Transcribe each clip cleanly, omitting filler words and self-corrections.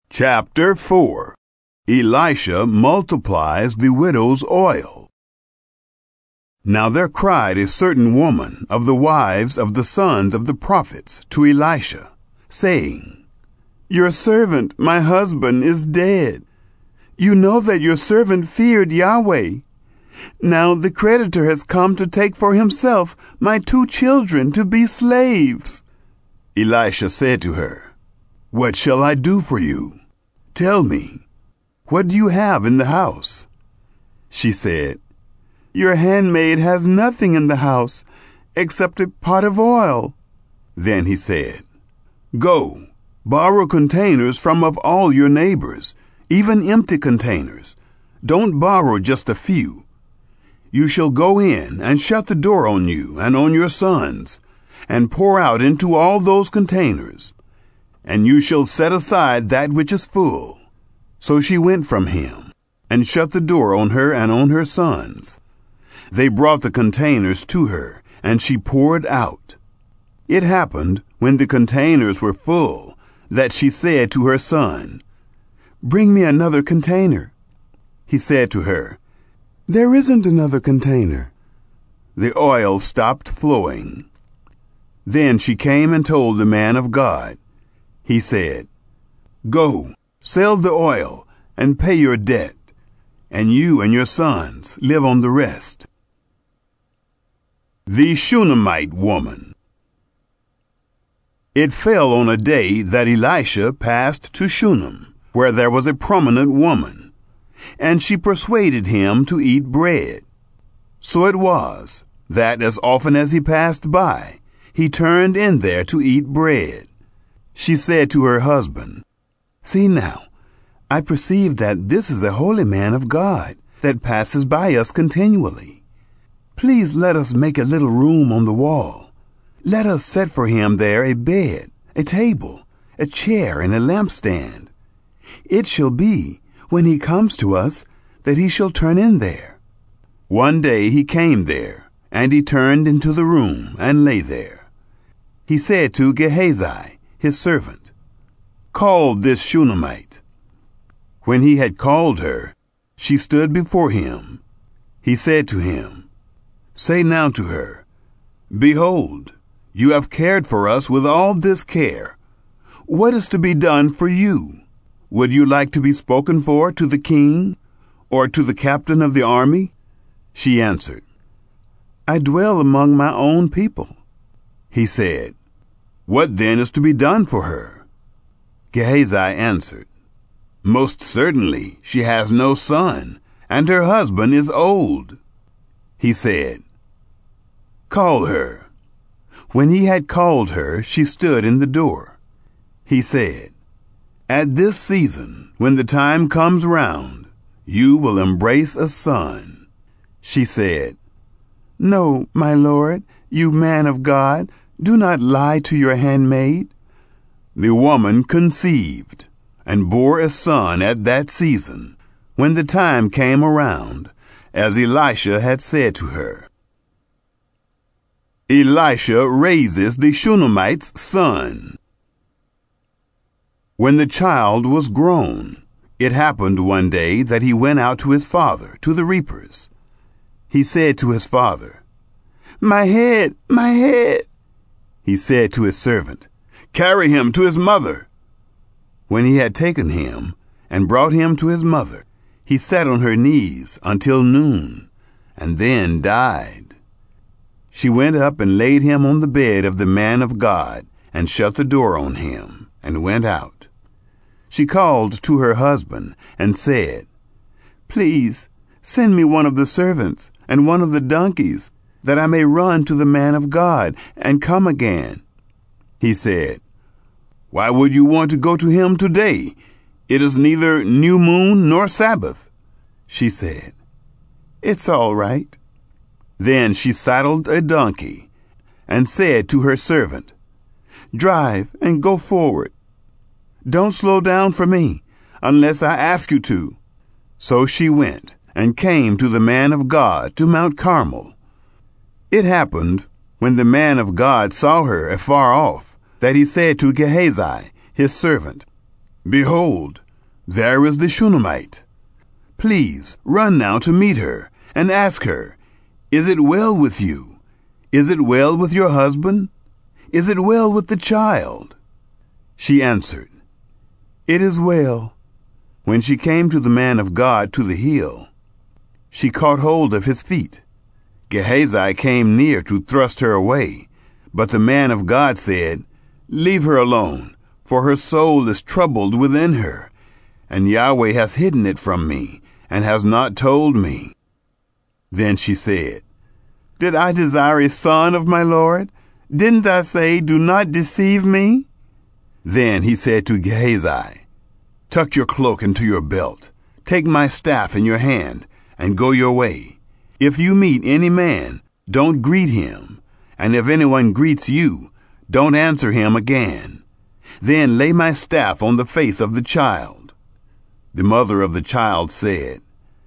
Chapter 4. Elisha multiplies the widow's oil. Now there cried a certain woman of the wives of the sons of the prophets to Elisha, saying, Your servant, my husband, is dead. You know that your servant feared Yahweh. Now the creditor has come to take for himself my 2 children to be slaves. Elisha said to her, What shall I do for you? Tell me, what do you have in the house? She said, Your handmaid has nothing in the house except a pot of oil. Then he said, Go, borrow containers from of all your neighbors, even empty containers. Don't borrow just a few. You shall go in and shut the door on you and on your sons, and pour out into all those containers, and you shall set aside that which is full. So she went from him, and shut the door on her and on her sons. They brought the containers to her, and she poured out. It happened, when the containers were full, that she said to her son, Bring me another container. He said to her, There isn't another container. The oil stopped flowing. Then she came and told the man of God. He said, Go, sell the oil and pay your debt, and you and your sons live on the rest. The Shunammite woman. It fell on a day that Elisha passed to Shunem, where there was a prominent woman, and she persuaded him to eat bread. So it was that as often as he passed by, he turned in there to eat bread. She said to her husband, See now, I perceive that this is a holy man of God that passes by us continually. Please let us make a little room on the wall. Let us set for him there a bed, a table, a chair, and a lampstand. It shall be, when he comes to us, that he shall turn in there. One day he came there, and he turned into the room and lay there. He said to Gehazi, his servant, Call this Shunammite. When he had called her, she stood before him. He said to him, Say now to her, Behold, you have cared for us with all this care. What is to be done for you? Would you like to be spoken for to the king, or to the captain of the army? She answered, I dwell among my own people. He said, What then is to be done for her? Gehazi answered, Most certainly she has no son, and her husband is old. He said, Call her. When he had called her, she stood in the door. He said, At this season, when the time comes round, you will embrace a son. She said, No, my lord, you man of God, do not lie to your handmaid. The woman conceived, and bore a son at that season, when the time came around, as Elisha had said to her. Elisha raises the Shunammite's son. When the child was grown, it happened one day that he went out to his father, to the reapers. He said to his father, My head, my head. He said to his servant, Carry him to his mother. When he had taken him and brought him to his mother, he sat on her knees until noon, and then died. She went up and laid him on the bed of the man of God, and shut the door on him, and went out. She called to her husband, and said, Please, send me one of the servants, and one of the donkeys, that I may run to the man of God, and come again. He said, Why would you want to go to him today? It is neither new moon nor Sabbath. She said, It's all right. Then she saddled a donkey, and said to her servant, Drive and go forward. Don't slow down for me, unless I ask you to. So she went, and came to the man of God to Mount Carmel. It happened, when the man of God saw her afar off, that he said to Gehazi, his servant, Behold, there is the Shunammite. Please run now to meet her, and ask her, Is it well with you? Is it well with your husband? Is it well with the child? She answered, It is well. When she came to the man of God to the hill, she caught hold of his feet. Gehazi came near to thrust her away, but the man of God said, Leave her alone, for her soul is troubled within her, and Yahweh has hidden it from me, and has not told me. Then she said, Did I desire a son of my Lord? Didn't I say, Do not deceive me? Then he said to Gehazi, Tuck your cloak into your belt, take my staff in your hand, and go your way. If you meet any man, don't greet him, and if anyone greets you, don't answer him again. Then lay my staff on the face of the child. The mother of the child said,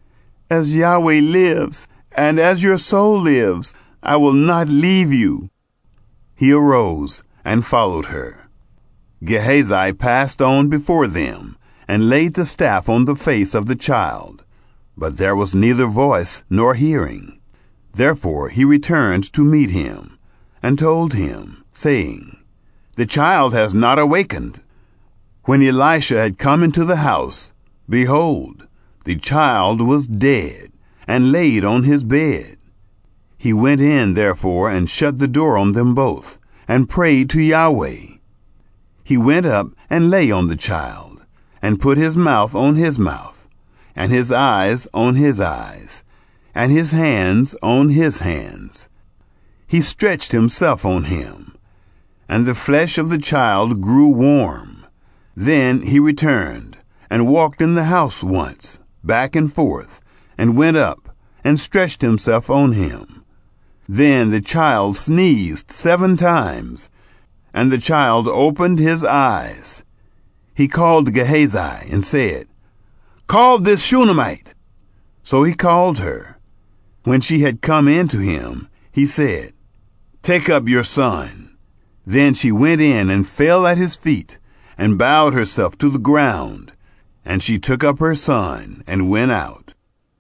As Yahweh lives, and as your soul lives, I will not leave you. He arose and followed her. Gehazi passed on before them, and laid the staff on the face of the child. But there was neither voice nor hearing. Therefore he returned to meet him, and told him, saying, The child has not awakened. When Elisha had come into the house, behold, the child was dead, and laid on his bed. He went in, therefore, and shut the door on them both, and prayed to Yahweh. He went up and lay on the child, and put his mouth on his mouth, and his eyes on his eyes, and his hands on his hands. He stretched himself on him, and the flesh of the child grew warm. Then he returned, and walked in the house once, back and forth, and went up, and stretched himself on him. Then the child sneezed 7 times, and the child opened his eyes. He called Gehazi and said, Call this Shunammite. So he called her. When she had come in to him, he said, Take up your son. Then she went in and fell at his feet, and bowed herself to the ground. And she took up her son and went out.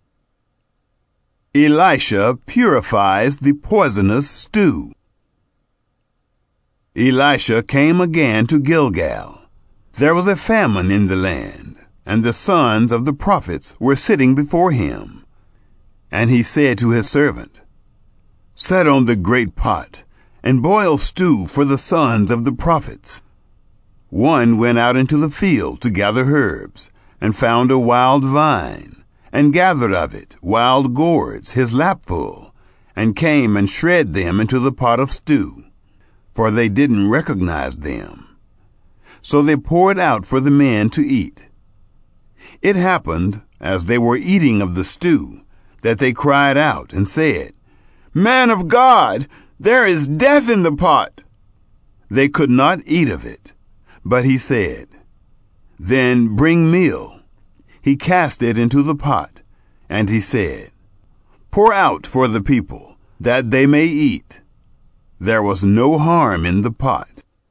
Elisha purifies the poisonous stew. Elisha came again to Gilgal. There was a famine in the land, and the sons of the prophets were sitting before him. And he said to his servant, Set on the great pot, and boil stew for the sons of the prophets. One went out into the field to gather herbs, and found a wild vine, and gathered of it wild gourds his lapful, and came and shred them into the pot of stew, for they didn't recognize them. So they poured out for the men to eat. It happened, as they were eating of the stew, that they cried out and said, Man of God, there is death in the pot. They could not eat of it. But he said, Then bring meal. He cast it into the pot, and he said, Pour out for the people, that they may eat. There was no harm in the pot.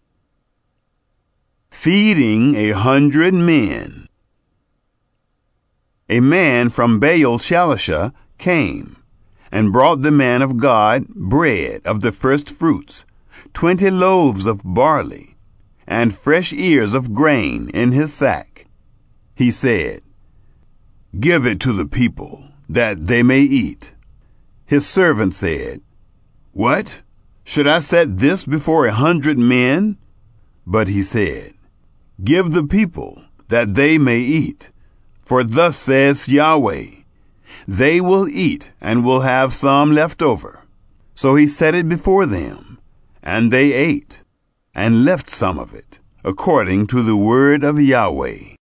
Feeding 100 men. A man from Baal-Shalisha came, and brought the man of God bread of the first fruits, 20 loaves of barley, and fresh ears of grain in his sack. He said, Give it to the people, that they may eat. His servant said, What? Should I set this before 100 men? But he said, Give the people, that they may eat. For thus says Yahweh, They will eat, and will have some left over. So he set it before them, and they ate, and left some of it, according to the word of Yahweh.